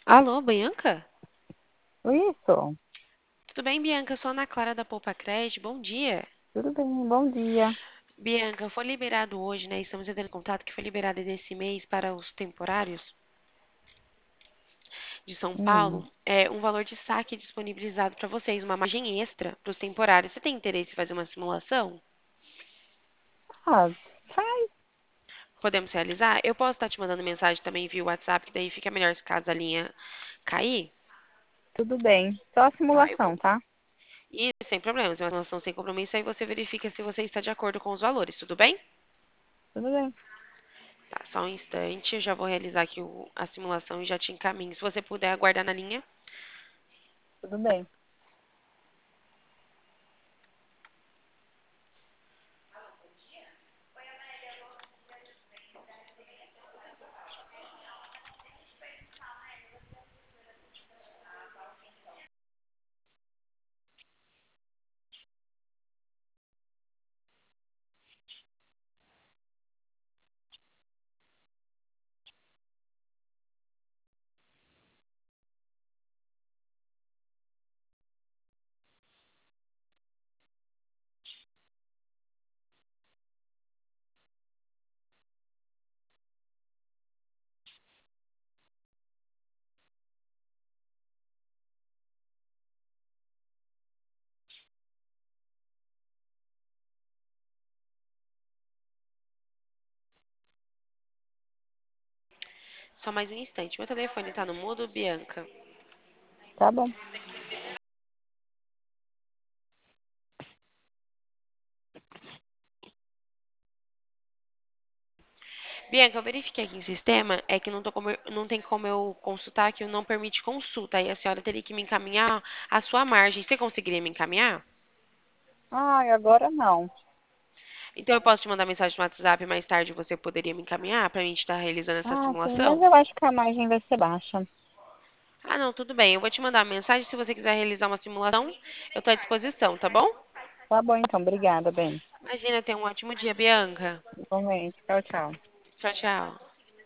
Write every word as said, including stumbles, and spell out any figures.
Alô, Bianca? Isso, Tudo bem, Bianca? Eu sou a Ana Clara da Poupa Crédito. Bom dia. tudo bem, bom dia. Bianca, foi liberado hoje, né? Estamos entrando em contato que foi liberado desse mês para os temporários de São Hum. Paulo, é um valor de saque disponibilizado para vocês, uma margem extra para os temporários. Você tem interesse em fazer uma simulação? Ah, faz, Podemos realizar? Eu posso estar te mandando mensagem também via WhatsApp, que daí fica melhor se caso a linha cair. tudo bem. Só a Tá, eu vou. simulação, tá? E sem problemas, é uma simulação sem compromisso, aí você verifica se você está de acordo com os valores, tudo bem? Tudo bem, Tá, só um instante, eu já vou realizar aqui o- a simulação e já te encaminho. Se você puder aguardar na linha, tudo bem. só mais um instante. Meu telefone tá no mudo, Bianca. Tá bom, Bianca, eu verifiquei aqui em sistema, é que não, tô como eu- não tem como eu consultar, que não permite consulta. Aí a senhora teria que me encaminhar a sua margem. Você conseguiria me encaminhar? ai, agora não. Então eu posso te mandar mensagem no WhatsApp mais tarde, você poderia me encaminhar pra gente estar realizando essa Ah, sim, mas simulação? eu acho que a margem vai ser baixa. Ah, não, tudo bem. Eu vou te mandar uma mensagem se você quiser realizar uma simulação. Eu tô à disposição, tá bom? Tá bom, então, obrigada, bem. Imagina, tenha um ótimo dia, Bianca. Igualmente, tchau, tchau. Tchau, tchau.